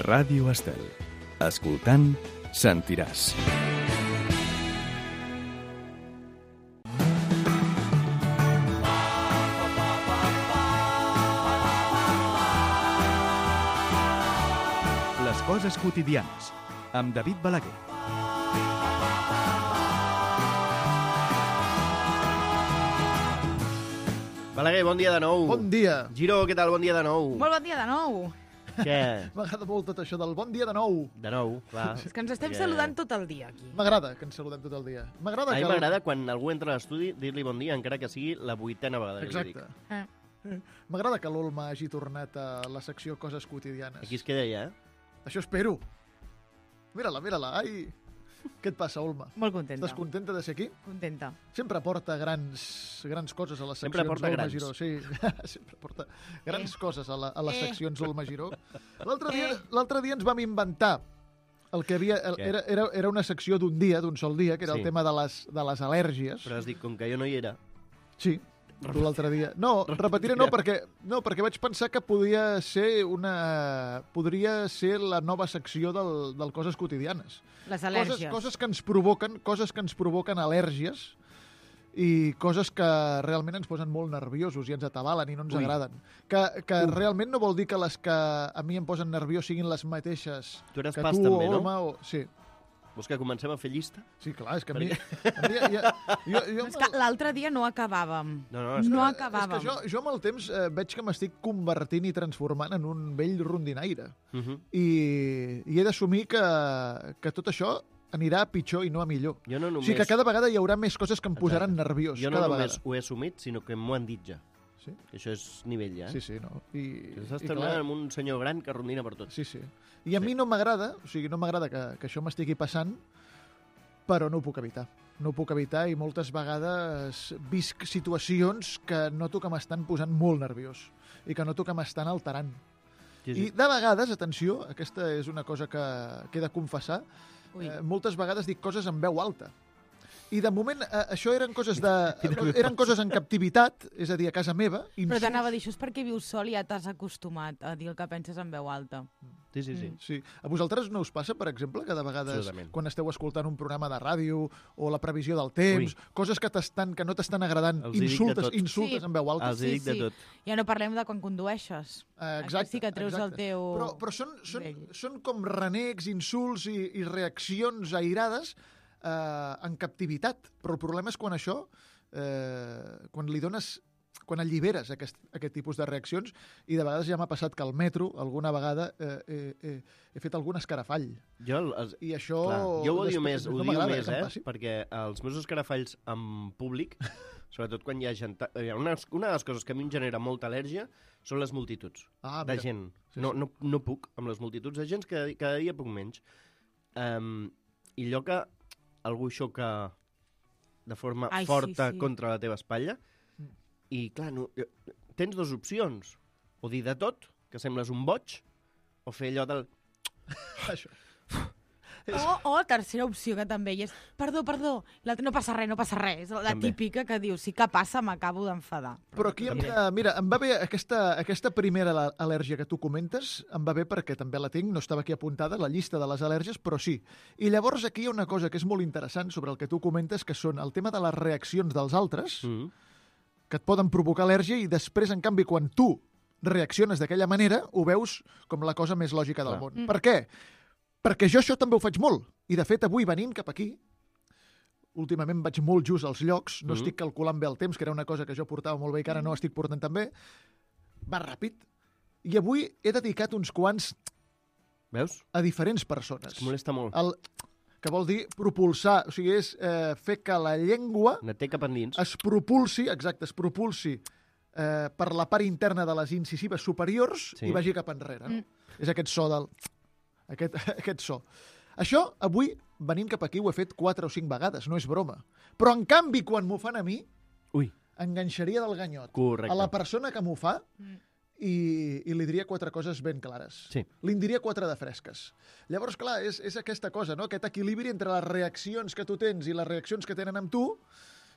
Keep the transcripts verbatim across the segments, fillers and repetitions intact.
Ràdio Estel. Escoltant, sentiràs. Les coses quotidianes, amb David Balaguer. Balaguer, bon dia de nou. Bon dia. Giró, què tal? Bon dia de nou. Molt bon dia de nou. Què? M'agrada molt tot això del bon dia de nou. De nou, clar. És que ens estem Que- saludant tot el dia aquí. M'agrada que ens saludem tot el dia. M'agrada A mi que... m'agrada quan algú entra a l'estudi dir-li bon dia, encara que sigui la vuitena vegada que li Exacte. dic. Eh. M'agrada que l'Olma hagi tornat a la secció Coses Quotidianes. Aquí es queda ja, eh? Això espero. Mira-la, mira-la. Ai, què et passa, Olma? Molt contenta. Estàs contenta de ser aquí? Contenta. Sempre porta grans, grans coses a les Sempre seccions porta d'Olma grans. Giró. Sí, sempre porta grans Eh. coses a, la, a les Eh. seccions d'Olma Giró. L'altre dia, Eh. l'altre dia ens vam inventar el que havia... El, Què? era, era, era una secció d'un dia, d'un sol dia, que era Sí. el tema de les, de les al·lèrgies. Però has dit, com que jo no hi era... Sí, tu l'altre dia. No, repetiré no perquè, no, perquè vaig pensar que podia ser una... podria ser la nova secció del, del Coses Quotidianes. Les Coses, al·lèrgies. coses que ens provoquen, coses que ens provoquen al·lèrgies i coses que realment ens posen molt nerviosos i ens atabalen i no ens Ui. agraden. Que, que realment no vol dir que les que a mi em posen nerviós siguin les mateixes Tu eres que pas tu, també, no? Olma, o... Sí, Vols que comencem a fer llista? sí, clar, és que a Per mi... A mi ja, jo, jo, És que l'altre dia no acabàvem. No, no, és No que... acabàvem. És que jo, jo amb el temps eh, veig que m'estic convertint i transformant en un vell rondinaire. Uh -huh. I, i he d'assumir que, que tot això anirà a pitjor i no a millor. Jo no O només... sigui que cada vegada hi haurà més coses que em posaran Exacte. nerviós. Jo no cada només vegada. ho he assumit, sinó que m'ho han dit ja. Sí? Que això és nivell ja, eh? Sí, sí, no. I, Estàs i tornant clar, amb un senyor gran que rondina per tot. sí, sí. I a Sí. mi no m'agrada, o sigui, no m'agrada que, que això m'estigui passant, però no ho puc evitar. No ho puc evitar i moltes vegades visc situacions que noto que m'estan posant molt nerviós i que noto que m'estan alterant. Sí, I de vegades, atenció, aquesta és una cosa que, que he de confessar, Ui. eh, moltes vegades dic coses en veu alta. I de moment eh, això eren coses de Mira, mira. eren coses en captivitat, és a dir, a casa meva. Però insults. t'anava a dir, això és perquè vius sol i ja t'has acostumat a dir el que penses en veu alta. Sí, sí, sí. Mm. Sí. A vosaltres no us passa, per exemple, que de vegades Absolutament. quan esteu escoltant un programa de ràdio o la previsió del temps, Ui. coses que t'estan que no t'estan agradant, Els hi dic de insultes, tot. insultes Sí. en veu alta. Els hi dic de tot. Ja no parlem de quan condueixes. Eh, Aquí sí que treus el teu... Però, però són, són, vell. són com renecs, insults i, i reaccions airades eh, en captivitat. Però el problema és quan això, eh, quan li dones quan alliberes aquest, aquest tipus de reaccions, i de vegades ja m'ha passat que al metro, alguna vegada, eh, eh, eh, he fet algun escarafall. Jo, els, I això... clar, jo ho odio després més, ho no odio m'agrada més, que em eh? passi. Perquè els meus escarafalls en públic, sobretot quan hi ha gent... eh, Una, una de les coses que a mi em genera molta al·lèrgia són les multituds Ah, de mira. gent. Sí, No, sí. no, no puc amb les multituds de gent, que cada dia puc menys. Um, I allò que algú xoca de forma Ai, sí, forta sí. contra la teva espatlla, Mm. i clar, no, tens dues opcions. O dir de tot, que sembles un boig, o fer allò del... Això. O, o tercera opció, que també hi és, perdó, perdó, l'altre, no passa res, no passa res. És la També. típica que dius, sí que passa, m'acabo d'enfadar. Però aquí, hem de, mira, em va bé aquesta, aquesta primera al- al·lèrgia que tu comentes, em va bé perquè també la tinc, no estava aquí apuntada, la llista de les al·lèrgies, però sí. I llavors aquí hi ha una cosa que és molt interessant sobre el que tu comentes, que són el tema de les reaccions dels altres, Mm. que et poden provocar al·lèrgia, i després, en canvi, quan tu reacciones d'aquella manera, ho veus com la cosa més lògica del Clar. món. Mm. Per què? Perquè jo això també ho faig molt. I, de fet, avui venint cap aquí, últimament vaig molt just als llocs, no Mm. estic calculant bé el temps, que era una cosa que jo portava molt bé i que ara no estic portant tan bé, va ràpid. I avui he dedicat uns quants Veus? a diferents persones. Es molesta molt. El, que vol dir propulsar, o sigui, és eh, fer que la llengua Ne té cap endins. es propulsi, exacte, es propulsi eh, per la part interna de les incisives superiors Sí. i vagi cap enrere. No? Mm. És aquest so del... Aquest, aquest so. Això, avui, venint cap aquí, ho he fet quatre o cinc vegades, no és broma. Però, en canvi, quan m'ho fan a mi, Ui, enganxaria del ganyot correcte. a la persona que m'ho fa Mm. i, i li diria quatre coses ben clares. Sí. Li en diria quatre de fresques. Llavors, clar, és, és aquesta cosa, no? Aquest equilibri entre les reaccions que tu tens i les reaccions que tenen amb tu,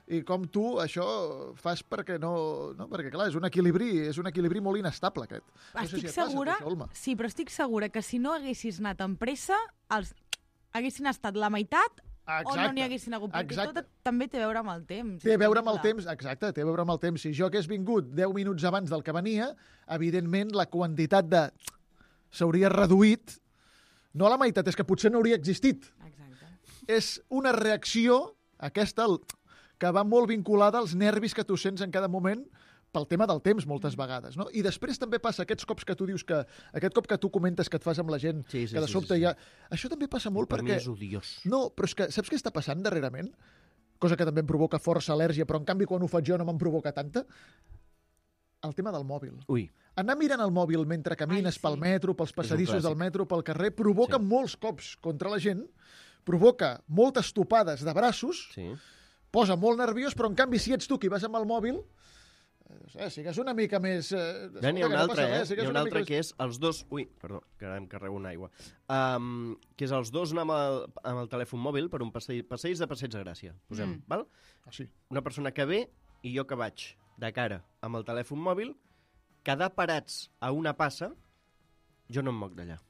i com tu això fas perquè no... no? Perquè, clar, és un equilibri, és un equilibri molt inestable, aquest. No sé Estic si et passa, segura, això, Olma. sí, però estic segura que si no haguessis anat amb pressa, els haguessin estat la meitat o no n'hi haguessin hagut, perquè exacte. tot també té a veure amb el temps. Té a és veure amb el increïble. temps, exacte, té a veure amb el temps. Si jo hagués vingut deu minuts abans del que venia, evidentment la quantitat de... s'hauria reduït, no a la meitat, és que potser no hauria existit. Exacte. És una reacció, aquesta, el- que va molt vinculada als nervis que tu sents en cada moment pel tema del temps, moltes vegades. No? I després també passa aquests cops que tu dius que... Aquest cop que tu comentes que et fas amb la gent, Sí, sí, que de sí, sobte sí, sí. hi ha... Això també passa molt Per mi perquè... és odiós. No, però és que saps què està passant darrerament? Cosa que també em provoca força al·lèrgia, però en canvi quan ho faig jo no me'n provoca tanta. El tema del mòbil. Ui, Anar mirant el mòbil mentre camines Ai, sí. pel metro, pels passadissos clàssic. del metro, pel carrer, provoca Sí. molts cops contra la gent, provoca moltes topades de braços, sí. posa molt nerviós, però en canvi si ets tu qui vas amb el mòbil, eh, sigues una mica més... Eh, Ja n'hi ha escolta, un que no altre, passa eh? res, sigues Hi ha un una altre mica que és els dos... Ui, perdó, que ara em carrego una aigua. Um, que és els dos anar amb el, amb el telèfon mòbil per un passeig, passeig de Passeig de Gràcia, posem, Mm. val? Ah, sí. Una persona que ve i jo que vaig de cara amb el telèfon mòbil, quedar parats a una passa, jo no em moc d'allà.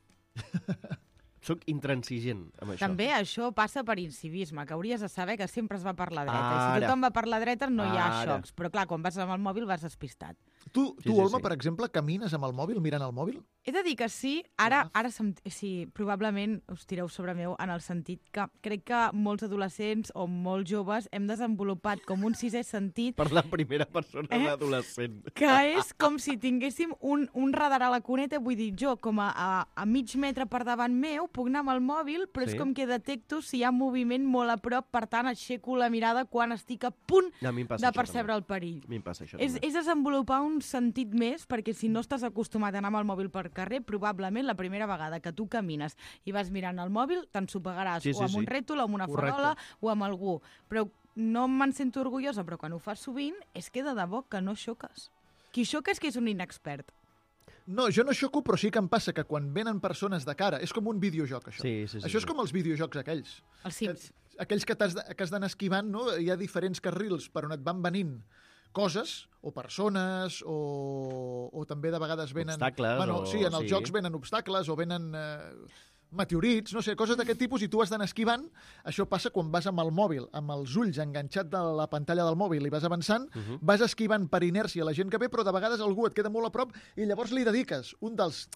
Soc intransigent amb això. També això passa per incivisme, que hauries de saber que sempre es va per la dreta. I Ara. si tothom va per la dreta no hi ha Ara. xocs. Però clar, quan vas amb el mòbil vas despistat. Tu, Sí, tu sí, Olma, sí. per exemple, camines amb el mòbil, mirant el mòbil? He de dir que sí, ara, ara se'm, sí, probablement us tireu sobre meu en el sentit que crec que molts adolescents o molts joves hem desenvolupat com un sisè sentit Per la primera persona Eh? d'adolescent. que és com si tinguéssim un, un radar a la cuneta, vull dir, jo com a, a, a mig metre per davant meu puc anar amb el mòbil, però Sí. és com que detecto si hi ha moviment molt a prop, per tant aixeco la mirada quan estic a punt A mi em passa de això percebre el perill. també. A mi em passa això És, també. és desenvolupar un sentit més, perquè si no estàs acostumat a anar amb el mòbil per carrer, probablement la primera vegada que tu camines i vas mirant el mòbil, t'ensopegaràs Sí, sí, o amb sí. un rètol, o amb una Correcte. farola, o amb algú. Però no me'n sento orgullosa, però quan ho fas sovint, és que de debò que no xoques. Qui xoca és que és un inexpert. No, jo no xoco, però sí que em passa que quan venen persones de cara, és com un videojoc, això. Sí, sí, sí, això és sí. com els videojocs aquells. Els Sims. Aquells que t'has de- que has d'anar esquivant, no? Hi ha diferents carrils per on et van venint coses, o persones, o, o també de vegades venen... Obstacles, Bueno, o- sí, en els sí. jocs venen obstacles, o venen eh, meteorits, no sé, coses d'aquest tipus, i tu has d'anar esquivant. Això passa quan vas amb el mòbil, amb els ulls enganxat de la pantalla del mòbil i vas avançant, Uh -huh. vas esquivant per inèrcia la gent que ve, però de vegades algú et queda molt a prop i llavors li dediques un dels...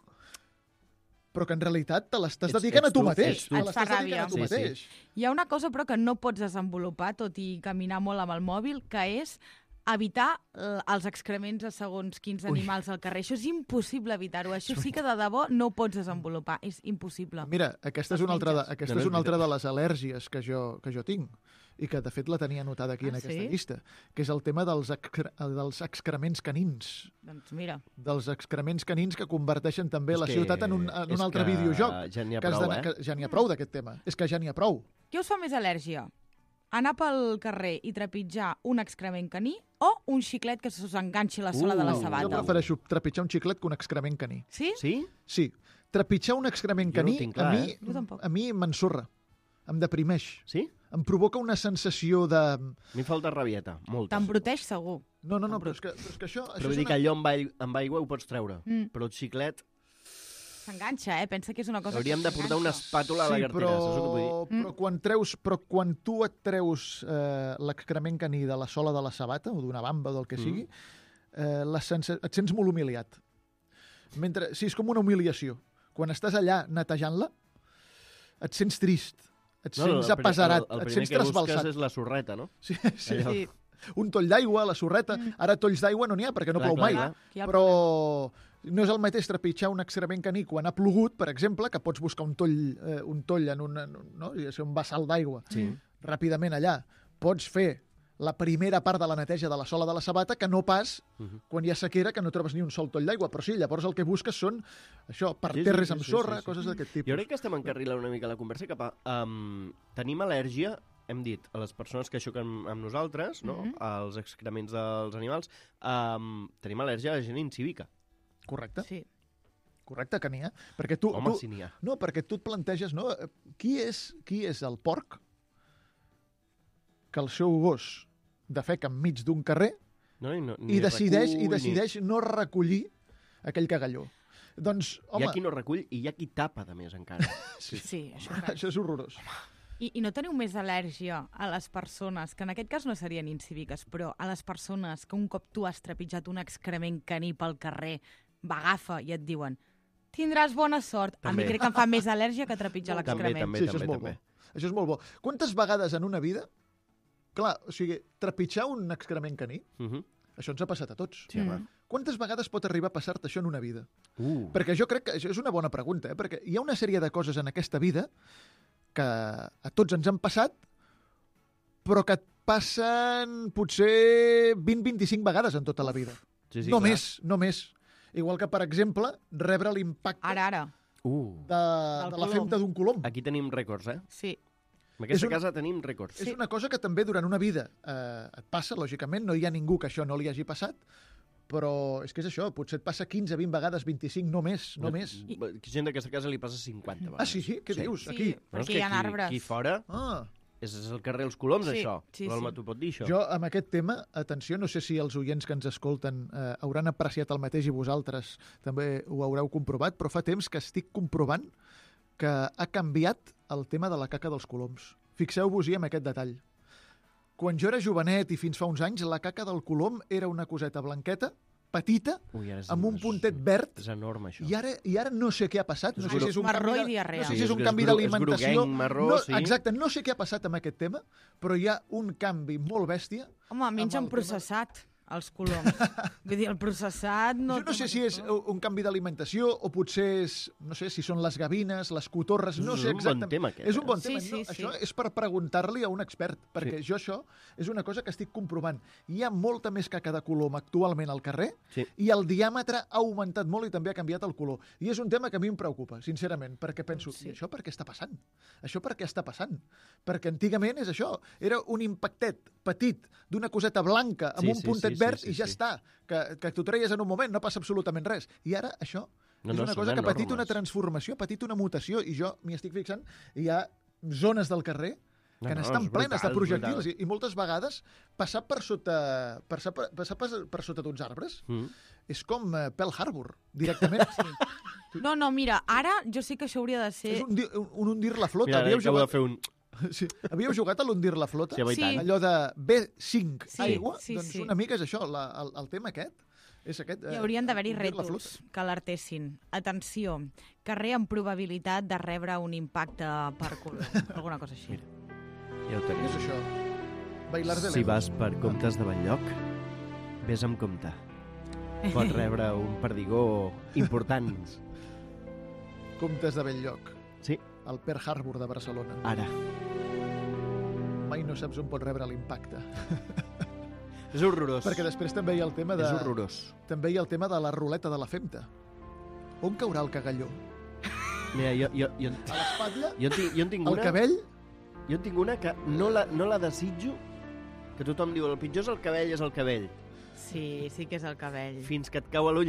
Però que en realitat te l'estàs Ets- dedicant ets a tu tu, mateix. ets tu. Te Et fa l'estàs dedicant ràbia. a tu Sí, sí. mateix. Hi ha una cosa, però, que no pots desenvolupar, tot i caminar molt amb el mòbil, que és evitar eh, els excrements a segons quins animals al carrer. Això és impossible evitar-ho. Això sí que de debò no ho pots desenvolupar. És impossible. Mira, aquesta és Els una altra de, menges. aquesta No, no, és és una altra de les al·lèrgies que jo, que jo tinc i que, de fet, la tenia anotada aquí Ah, en aquesta sí? llista, que és el tema dels, excre dels excrements canins. Doncs mira, Dels excrements canins que converteixen també És la que- ciutat en un, en és un altre que videojoc. ja n'hi ha que has prou, d'anar- eh? que ja n'hi ha prou d'aquest tema. És que ja n'hi ha prou. què us fa més al·lèrgia? Anar pel carrer i trepitjar un excrement caní o un xiclet que s'us enganxi a la sola Uh, de la no, Jo sabata? prefereixo trepitjar un xiclet que un excrement caní. Sí? Sí? Sí, trepitjar un excrement Jo no ho caní tinc clar, a mi, eh? Jo tampoc. a mi m'ensorra, em deprimeix. Sí? Em provoca una sensació de... A mi em falta rabieta, molta. T'embruteix segur. No, no, no, però és que, però és que això... Però això vull és dir una... que allò amb, aigua, amb aigua ho pots treure. Mm. Però el xiclet... S'enganxa, eh? Pensa que és una cosa Hauríem que de portar una s'enganxa. espàtula a la Sí, cartera, però, saps el que vull dir? però, quan treus, però quan tu et treus eh, l'excrement caní de la sola de la sabata o d'una bamba o del que Mm. sigui, eh, la sensa... et sents molt humiliat. Mentre... Sí, és com una humiliació. Quan estàs allà netejant-la, et sents trist, et No, no, sents el primer- apesarat, el, el et primer sents que busques trasbalsat. és la sorreta, no? Sí, sí. Allò. Sí. Un toll d'aigua, la sorreta... Ara tolls d'aigua no n'hi ha perquè no Clar, plou clar, mai. clar. Aquí hi ha el Però no és el mateix trepitjar un excrement caní quan ha plogut, per exemple, que pots buscar un toll, eh, un toll en un, en un, no? I ser un vessal d'aigua Sí. ràpidament allà. Pots fer la primera part de la neteja de la sola de la sabata que no pas Uh -huh. quan hi ha sequera, que no trobes ni un sol toll d'aigua. Però sí, llavors el que busques són això, Sí, sí, parterres sí, amb sí, sorra, sí, sí. coses d'aquest tipus. Jo crec que estem encarrilant una mica la conversa cap a... Um, tenim al·lèrgia, hem dit, a les persones que xoquen amb nosaltres, no? Mhm. als excrements dels animals, um, tenim al·lèrgia a la gent incívica. Correcte, Sí. correcte que n'hi ha. Perquè tu, Home, tu, si n'hi ha. no, perquè tu et planteges, no? Qui és, qui és el porc que el seu gos defeca enmig d'un carrer No, i no, i decideix, recull, i decideix no recollir aquell cagalló. Doncs, Ni... Hi home, ha qui no recull i hi ha qui tapa, de més, encara. Sí, sí això és això és horrorós. I, I no teniu més al·lèrgia a les persones, que en aquest cas no serien incíviques, però a les persones que un cop tu has trepitjat un excrement caní pel carrer, m'agafa i et diuen tindràs bona sort. També. A mi crec que em fa més al·lèrgia que trepitjar També, l'excrement. també, Sí, això és també, molt també. bo. Això és molt bo. Quantes vegades en una vida... Clar, o sigui, trepitjar un excrement caní, Uh -huh. això ens ha passat a tots. Sí, home. Mm. Quantes vegades pot arribar a passar-te això en una vida? Uh. Perquè jo crec que això és una bona pregunta, eh? Perquè hi ha una sèrie de coses en aquesta vida que a tots ens han passat, però que et passen potser vint a vint-i-cinc vegades en tota la vida. Sí, sí, no clar. més, no més. Igual que, per exemple, rebre l'impacte Ara, ara. Uh. de, de la colom. femta d'un colom. Aquí tenim rècords, eh? Sí. En aquesta És un- casa tenim rècords. És una cosa que també durant una vida eh, et passa, lògicament, no hi ha ningú que això no li hagi passat, però és que és això, potser et passa quinze, vint vegades, vint-i-cinc, no més, no més. I... Gent d'aquesta casa li passa cinquanta vegades. Ah, sí, sí? Què dius? Sí, Aquí? Bueno, és perquè que hi ha aquí, arbres. aquí fora Ah, és, és el carrer Els Coloms, Sí, això. sí, L'Alma sí. t'ho pot dir, això. jo amb aquest tema, atenció, no sé si els oients que ens escolten eh, hauran apreciat el mateix i vosaltres també ho haureu comprovat, però fa temps que estic comprovant que ha canviat el tema de la caca dels coloms. Fixeu-vos-hi en aquest detall. Quan jo era jovenet i fins fa uns anys, la caca del colom era una coseta blanqueta, petita, Ui, ara és, amb un és- puntet verd, És enorme, això. i ara, i ara no sé què ha passat. No És sé si és un marró canvi i de- diarrea. No sé Sí, si és és un gru- canvi és d'alimentació. groguenc, marró, no, sí. Exacte, no sé què ha passat amb aquest tema, però hi ha un canvi molt bèstia. Home, mengen el tema- processat, els coloms. Vull dir, el processat no... Jo no sé si és un canvi d'alimentació o potser és, no sé, si són les gavines, les cotorres, no És sé un bon exactament. tema, aquest, És un eh? bon Sí, tema. sí, no, sí. Això és per preguntar-li a un expert, perquè jo això és una cosa que estic comprovant. Hi ha molta més caca de colom actualment al carrer Sí. i el diàmetre ha augmentat molt i també ha canviat el color. I és un tema que a mi em preocupa, sincerament, perquè penso, Sí. i això per què està passant? Això per què està passant? Perquè antigament és això, era un impactet petit d'una coseta blanca amb Sí, un sí, puntet sí, verd sí, i ja sí. està, que, que t'ho treies en un moment, no passa absolutament res. I ara això No, és no, una són cosa que ha patit enormes. una transformació, ha patit una mutació, i jo m'hi estic fixant, i hi ha zones del carrer No, que no, n'estan és plenes brutal, de projectils, brutal. i, i moltes vegades passar per sota, passar per, passar per, per sota d'uns arbres Mm. és com eh, Pearl Harbor, directament. No, no, mira, ara jo sí que això hauria de ser... És un, di- un, un hundir la flota. Mira, ara Havíeu acabo de jugat, fer un... sí, havíeu jugat a l'hundir la flota? Sí, home, i Sí. tant. Allò de B cinc Sí, aigua? sí, doncs sí. una mica és això, la, el, el tema aquest. És aquest, Hi haurien d'haver-hi hundir la rètols flota. que alertessin. Atenció, carrer amb probabilitat de rebre un impacte per colom. Alguna cosa així. Ja ho Què tenim. és això? Bailar de Si lejos. vas per comptes de Benlloc, vés amb compte. Pot rebre un perdigó important. Comptes de Belllloc. Sí. El Pearl Harbor de Barcelona. Ara. Mai no saps on pot rebre l'impacte. És horrorós. Perquè després també hi ha el tema de... És horrorós. També hi ha el tema de la ruleta de la femta. On caurà el cagalló? Mira, jo, jo, jo, A l'espatlla? jo, en tinc, jo en tinc Al una... cabell? Jo en tinc una que no la, no la desitjo, que tothom diu el pitjor és el cabell, és el cabell, Sí, sí que és el cabell. fins que et cau a l'ull.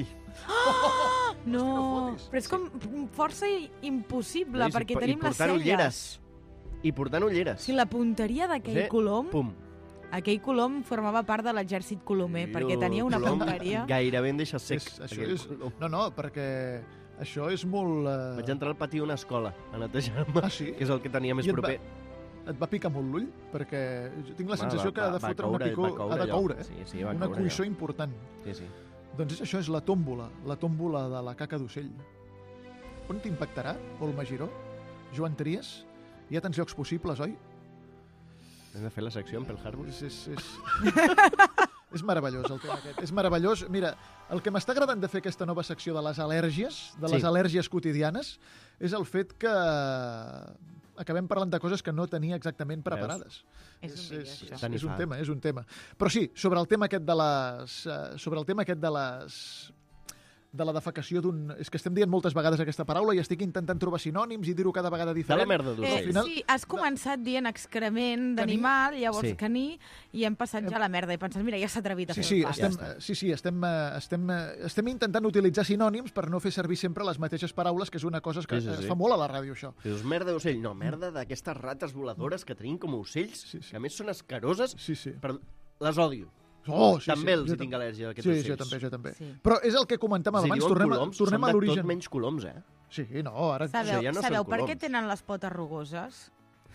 No, no fotis. però és com força impossible, I- perquè i tenim les portant celles. ulleres. I portant ulleres. Si la punteria d'aquell Sí, colom, Pum. aquell colom formava part de l'exèrcit colomer, perquè tenia una Colom punteria... Gairebé em deixa sec. És, això aquell és... colom. No, no, perquè això és molt... Uh... Vaig entrar al pati d'una escola a netejar-me, Ah, sí? que és el que tenia més I et va- proper. Et va picar molt l'ull? Perquè jo tinc la Va, sensació va, que ha de va fotre coure, una picor... va coure ha de allò. coure, eh? Sí, sí, va Una coure cuissó allò. important. Sí, sí. Doncs és això, és la tòmbola, la tòmbola de la caca d'ocell. On t'impactarà, Olma Giró? Joan Trias? Hi ha tants llocs possibles, oi? Hem de fer la secció amb Pearl Harbor. És, és, és... és meravellós el tema aquest. És meravellós. Mira, el que m'està agradant de fer aquesta nova secció de les al·lèrgies, de les Sí. al·lèrgies quotidianes, és el fet que acabem parlant de coses que no tenia exactament preparades. És un vídeo, això. Tant hi és un fa. tema, és un tema. Però sí, sobre el tema aquest de les... eh, sobre el tema aquest de les de la defecació d'un... És que estem dient moltes vegades aquesta paraula i estic intentant trobar sinònims i dir-ho cada vegada De diferent. la merda Eh, d'ocell. final- sí, has començat dient excrement d'animal, llavors Sí. caní, i hem passat ja a la merda. I penses, mira, ja s'ha atrevit a Sí, fer sí, el pas. estem, Ja està. sí, sí, estem, eh, estem, eh, estem intentant utilitzar sinònims per no fer servir sempre les mateixes paraules, que és una cosa que Sí, sí, es sí. fa molt a la ràdio, això. Si dius merda d'ocell, no, merda d'aquestes rates voladores que tenim com a ocells, Sí, sí. que a més són escaroses. Sí, sí. Per... les odio. Oh, sí, també sí, els jo hi tinc tam- al·lèrgia d'aquests Sí, ocells. jo també, jo també. Sí. Però és el que comentàvem Si abans, diuen tornem, coloms, a, tornem són a de l'origen. tot menys coloms, eh? Sí, no, ara... Sabeu, ja no són sabeu per què coloms. tenen les potes rugoses?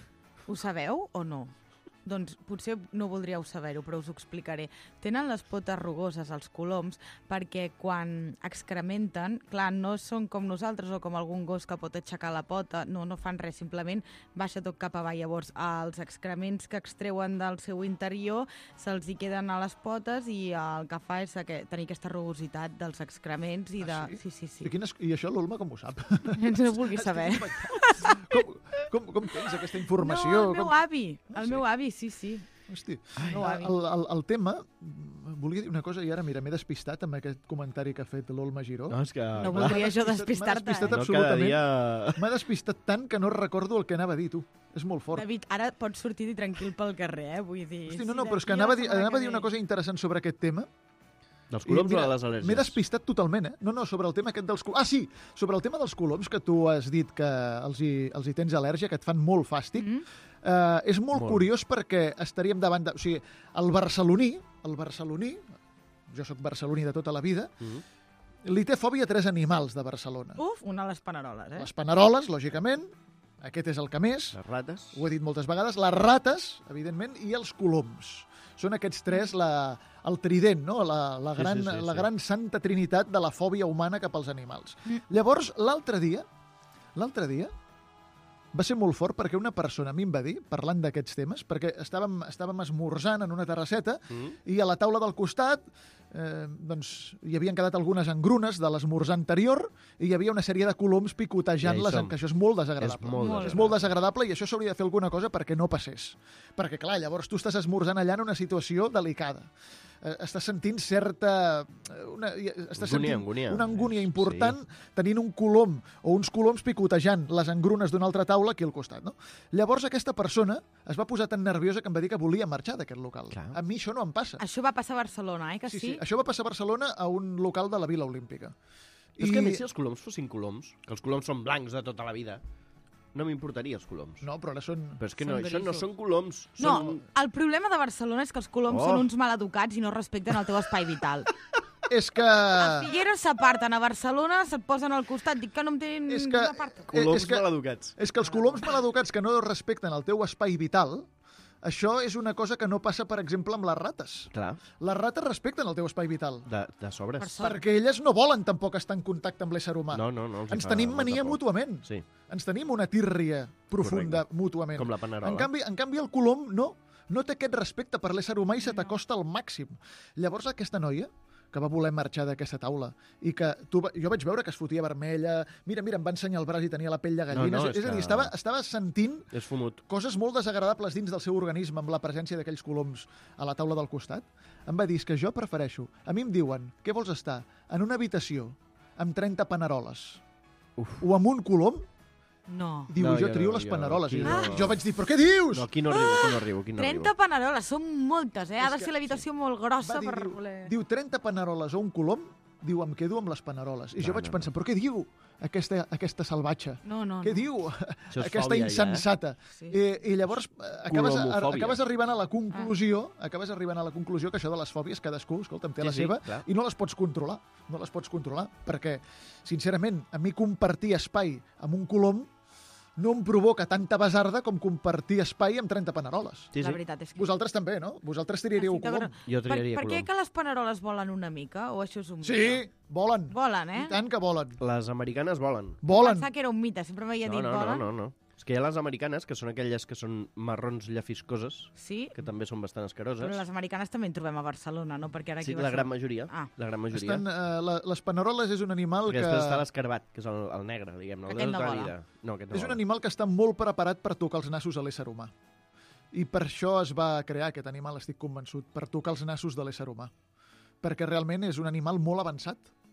Ho sabeu o no? Doncs potser no voldríeu saber-ho, però us ho explicaré. Tenen les potes rugoses, els coloms, perquè quan excrementen, clar, no són com nosaltres o com algun gos que pot aixecar la pota, no, no fan res, simplement baixa tot cap avall. Llavors, els excrements que extreuen del seu interior se'ls hi queden a les potes i el que fa és que, tenir aquesta rugositat dels excrements i de... Ah, sí? Sí, sí, sí. I, quines... I això l'Ulma com ho sap? No vulguis saber. com, com, com tens aquesta informació? No, el meu com... avi, el sí? meu avi, sí, sí. Hosti, meu avi. el, el, el tema... Volia dir una cosa i ara, mira, m'he despistat amb aquest comentari que ha fet l'Olma Giró. No, és que... No clar, voldria jo M'ha despistar-te. despistat Eh? no, cada absolutament. dia... M'ha despistat tant que no recordo el que anava a dir, tu. És molt fort. David, ara pots sortir tranquil pel carrer, eh? Vull dir... Hosti, no, si no, però és que d'aquí a anava a la dir, setmana anava a que dir una ve- cosa interessant sobre aquest tema. Dels I, coloms mira, o de les al·lèrgies? M'he despistat totalment, eh? No, no, sobre el tema aquest dels coloms. Ah, sí, sobre el tema dels coloms, que tu has dit que els hi, els hi tens al·lèrgia, que et fan molt fàstic. Mhm. Uh, és molt, Molt. curiós perquè estaríem davant de... O sigui, el barceloní, el barceloní, jo sóc barceloní de tota la vida, Mhm. li té fòbia a tres animals de Barcelona. Uf, una a les paneroles, eh? Les paneroles, lògicament, aquest és el que més, Les rates? ho he dit moltes vegades, les rates, evidentment, i els coloms. Són aquests tres la, el trident, no? la, la, Sí, gran, sí, sí, la sí. gran santa trinitat de la fòbia humana cap als animals. Mm. Llavors, l'altre dia, l'altre dia, va ser molt fort perquè una persona a mi em va dir, parlant d'aquests temes, perquè estàvem, estàvem esmorzant en una terrasseta Mm? i a la taula del costat eh, doncs, hi havien quedat algunes engrunes de l'esmorzar anterior i hi havia una sèrie de coloms picotejant-les, Ja hi en som. que això és molt desagradable. És molt Molt. És molt desagradable i això s'hauria de fer alguna cosa perquè no passés. Perquè, clar, llavors tu estàs esmorzant allà en una situació delicada. Eh, estàs sentint certa... eh, Una, estàs Angúnia, sentint angúnia. una angúnia important Sí. tenint un colom o uns coloms picotejant les engrunes d'una altra taula aquí al costat. No? Llavors aquesta persona es va posar tan nerviosa que em va dir que volia marxar d'aquest local. Clar. A mi això no em passa. Això va passar a Barcelona, eh? Que Sí, sí? sí, això va passar a Barcelona a un local de la Vila Olímpica. I... És que a més, si els coloms fossin coloms, que els coloms són blancs de tota la vida, no m'importaria els coloms. No, però ara són... Però és que Són no, això no grisos. són coloms. No, Són... el problema de Barcelona és que els coloms Oh. són uns maleducats i no respecten el teu espai vital. És que... A Figueres s'aparten, a Barcelona se't posen al costat, dic que no em tenen... És que- una part. Coloms és que- maleducats. És que els coloms maleducats que no respecten el teu espai vital, això és una cosa que no passa, per exemple, amb les rates. Clar, Les rates respecten el teu espai vital, de, de sobres. Per sort. perquè elles no volen tampoc estar en contacte amb l'ésser humà. No, no, no. els hi Ens fa tenim molta mania por. mútuament. Sí, Ens tenim una tírria profunda Correcte. mútuament. com la panerola. En canvi, en canvi, el colom no. No té aquest respecte per l'ésser humà i se t'acosta al màxim. Llavors, aquesta noia, que va voler marxar d'aquesta taula i que tu, va- jo vaig veure que es fotia vermella, mira, mira, em va ensenyar el braç i tenia la pell de gallina. No, no, és, és és a dir, que- estava, estava sentint És fumut. coses molt desagradables dins del seu organisme amb la presència d'aquells coloms a la taula del costat. Em va dir, és que jo prefereixo... A mi em diuen, què vols estar? En una habitació amb trenta paneroles Uf. o amb un colom? No. Diu, No, jo jo trio no, les jo paneroles. aquí I no. jo vaig dir, però què dius? No, aquí no arribo, aquí no arribo, aquí no trenta arribo. paneroles, són moltes, eh? Ha És de que- ser l'habitació molt grossa Va dir, per diu, voler... diu trenta paneroles o un colom, diu, em quedo amb les paneroles. I No, jo vaig no, pensar, però què diu aquesta, aquesta salvatge? No, no, Què no. diu Això és aquesta fòbia, ja, eh? insensata? Sí. I, I llavors eh, acabes, a, Colomofòbia. acabes arribant a la conclusió acabes arribant a la conclusió que això de les fòbies cadascú, escolta'm, té Sí, la sí, seva clar. i no les pots controlar. No les pots controlar perquè, sincerament, a mi compartir espai amb un colom no em provoca tanta basarda com compartir espai amb trenta paneroles. Sí, La sí. veritat és que... Vosaltres també, no? Vosaltres tiraríeu Estic colom. d'acord. Jo Per, triaria per què colom. que les paneroles volen una mica? O això és un mite? Sí, volen. Volen, eh? I tant que volen. Les americanes volen. Volen. Pensava que era un mite, sempre m'havia No, dit no, no, volen. no, no. És que hi ha les americanes, que són aquelles que són marrons llafiscoses, Sí, que també són bastant escaroses. però les americanes també en trobem a Barcelona, no? Perquè ara aquí Sí, a la Barcelona... gran majoria. Ah. La gran majoria. Estan, eh, la, les paneroles és un animal Perquè que... després està l'escarbat, que és el, el negre, diguem-ne. El de Aquest no tota la vola. vida. No, aquest no És un vola. animal que està molt preparat per tocar els nassos a l'ésser humà. I per això es va crear aquest animal, estic convençut, per tocar els nassos de l'ésser humà. Perquè realment és un animal molt avançat.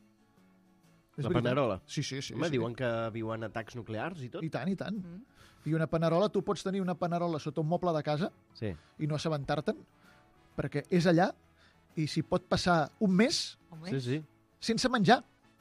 És La veritat. panerola. Sí, sí, sí. Home, sí. diuen que viuen atacs nuclears i tot. I tant, i tant. Mm. I una panerola, tu pots tenir una panerola sota un moble de casa Sí. i no assabentar-te'n, perquè és allà i s'hi pot passar un mes Home, Sí, sí. sense menjar.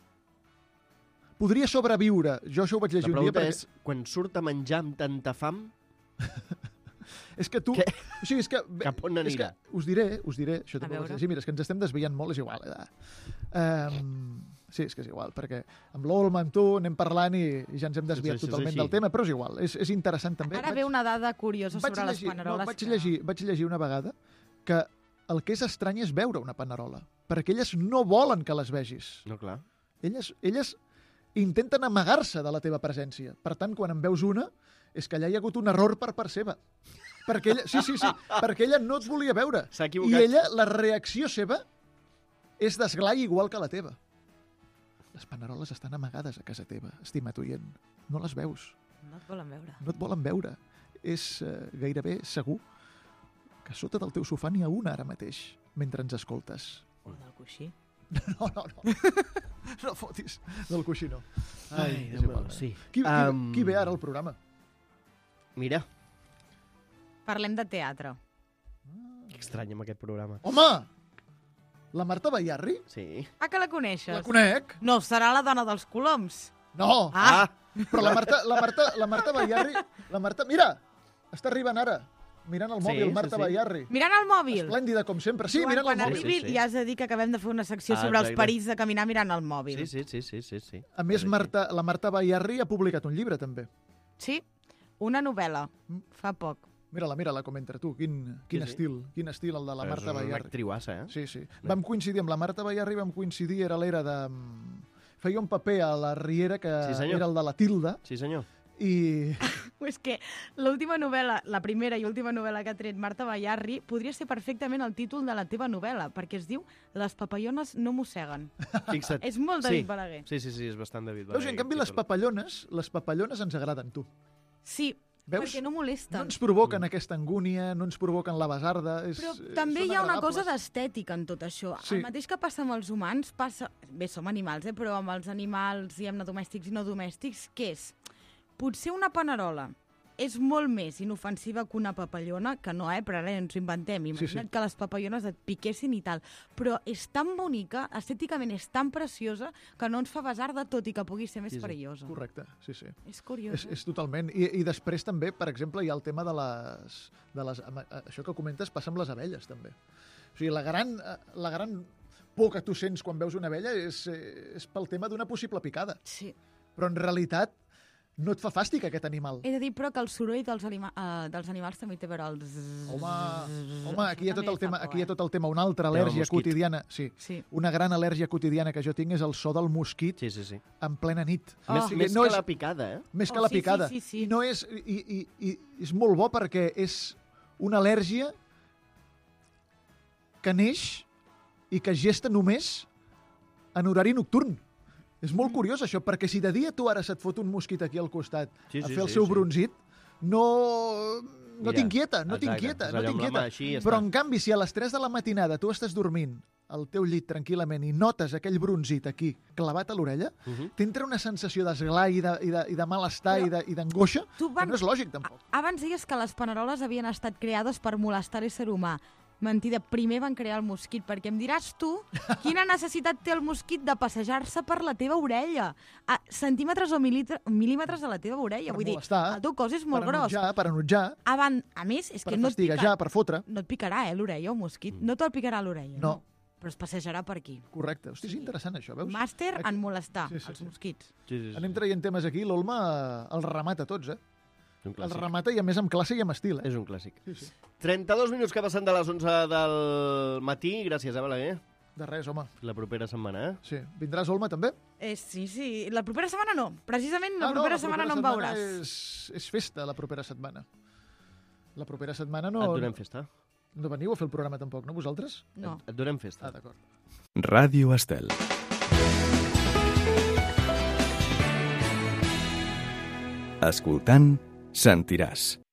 Podria sobreviure, jo això ho vaig La llegir un dia pregunta perquè... és, quan surt a menjar amb tanta fam, És que tu... Què? O sigui, és que... Cap on és que anirà? us diré, us diré, això A també ho vaig veure. llegir, mira, és que ens estem desviant molt, és igual. Eh? Um, sí, és que és igual, perquè amb l'Olma, amb tu, anem parlant i, i ja ens hem desviat Sí, sí, sí, totalment sí. del tema, però és igual, és, és interessant també. Ara ve una dada curiosa vaig sobre les llegir, paneroles. no, vaig, que- llegir, vaig llegir una vegada que el que és estrany és veure una panerola, perquè elles no volen que les vegis. No, clar. Elles, elles intenten amagar-se de la teva presència. Per tant, quan en veus una, és que allà hi ha hagut un error per part seva. Perquè ella, sí, sí, sí, perquè ella no et volia veure. S'ha I equivocat. ella, la reacció seva és d'esglai igual que la teva. Les paneroles estan amagades a casa teva, estimat oient. No les veus, No et volen veure. no et volen veure. És eh, gairebé segur que sota del teu sofà n'hi ha una ara mateix, mentre ens escoltes. O del coixí. No, no, no. No fotis del coixí, no. Ai, és Déu igual. meu, sí. Qui, qui, Um, qui ve ara al programa? Mira, Parlem de teatre. que estrany amb aquest programa. Home! La Marta Bayarri? Sí. Ah, que la coneixes? La conec? No, serà la dona dels coloms. No! Ah, Però la Marta, la Marta, la Marta Bayarri... La Marta... Mira! Està arribant ara. Mirant el Sí, mòbil, sí, Marta sí. Bayarri. mirant el mòbil. Esplèndida, com sempre. Sí, Joan, mirant quan el mòbil. arribi Sí, sí. ja has de dir que acabem de fer una secció Ah, sobre els exacte. perills de caminar mirant el mòbil. Sí, sí, sí, sí, sí, sí. A més, Sí, sí. Marta, la Marta Bayarri ha publicat un llibre, també. Sí, una novel·la, Mm. fa poc. Mira-la, mira-la com entra tu. Quin, quin Sí, sí. estil. Quin estil, el de la Però Marta és una Bayarri. actriuassa, eh? Sí, sí. Vam coincidir amb la Marta Bayarri, vam coincidir, era l'era de... Feia un paper a la Riera que Sí, senyor. era el de la Tilda, Sí, senyor. i... És que l'última novel·la, la primera i última novel·la que ha tret Marta Bayarri podria ser perfectament el títol de la teva novel·la, perquè es diu Les papallones no mosseguen. Fixa't. És molt Sí. David Balaguer. Sí, sí, sí, és bastant David Veus, Balaguer. en canvi, aquest les títol. papallones, les papallones ens agraden, tu. Sí, Veus? perquè no No molesten. ens provoquen aquesta angúnia, no ens provoquen la besarda. És, Però eh, també són hi ha una agradables. cosa d'estètica en tot això. Sí. El mateix que passa amb els humans, passa... Bé, som animals, eh? Però amb els animals, diguem-ne, domèstics i no domèstics, què és? Potser una panerola és molt més inofensiva que una papallona, que no, eh? Però ara ens ho inventem. Imagina't Sí, sí. que les papallones et piquessin i tal. Però és tan bonica, estèticament és tan preciosa, que no ens fa besar-de tot i que pugui ser més Sí, sí. perillosa. Correcte, sí, sí. És curiós. És, eh? és totalment. I, I després també, per exemple, hi ha el tema de les... De les amb- això que comentes passa amb les abelles, també. O sigui, la gran, eh, la gran por que tu sents quan veus una abella és, eh, és pel tema d'una possible picada. Sí. Però en realitat no et fa fàstic aquest animal. He de dir, però, que el soroll dels, anima uh, dels animals també té a veure el... zzz. Home, home, aquí hi ha tot També el tema, fa por, aquí hi ha eh? tot el tema, una altra Tema al·lèrgia mosquit. quotidiana. Sí. Sí. Una gran al·lèrgia quotidiana que jo tinc és el so del mosquit Sí, sí, sí. en plena nit. Oh. Més, O sigui, més no que és- la picada, eh? Més que Oh, la sí, sí, picada. sí, sí. I no és i, i, i és molt bo perquè és una al·lèrgia que neix i que es gesta només en horari nocturn. És molt curiós això, perquè si de dia tu ara se't fot un mosquit aquí al costat Sí, a sí, fer el sí, seu sí. bronzit, no, no Mira, t'inquieta, no exacte, t'inquieta, és no allò amb la mà t'inquieta. així i ja Però està. en canvi, si a les tres de la matinada tu estàs dormint al teu llit tranquil·lament i notes aquell bronzit aquí clavat a l'orella, Uh -huh. t'entra una sensació d'esglai i de, i de, i de malestar Però i de- i d'angoixa tu que van- no és lògic, tampoc. A- Abans deies que les paneroles havien estat creades per molestar l'ésser humà. Mentida, primer van crear el mosquit, perquè em diràs tu quina necessitat té el mosquit de passejar-se per la teva orella, a centímetres o milímetre- mil·límetres de la teva orella. Per Vull dir, molestar, el teu cos és molt per gros. enutjar, per enutjar, A, ban... a més, és per que no et, fastiguejar, pica... per fotre. no et picarà, eh, l'orella, un mosquit. No te'l picarà l'orella. No. Però es passejarà per aquí. Correcte. Hosti, és interessant això, veus? Màster Aquí- en molestar Sí, sí, els sí. mosquits. Sí, sí, sí. Anem traient temes aquí, l'Olma els remata tots, eh? És un Els clàssic. remata i a més amb classe i amb estil, eh? És un clàssic. Sí, sí. trenta-dos minuts que passen de les onze del matí. Gràcies, eh, Balaguer? De res, home. La propera setmana, eh? Sí. Vindràs, Olma, també? Eh, sí, sí. La propera setmana no. Precisament la Ah, propera la setmana no em setmana veuràs. És, és festa, la propera setmana. La propera setmana no... Et donem festa. No veniu a fer el programa tampoc, no, vosaltres? No. Et, et donem festa. Ah, d'acord. Ràdio Estel. Escoltant, sentiràs.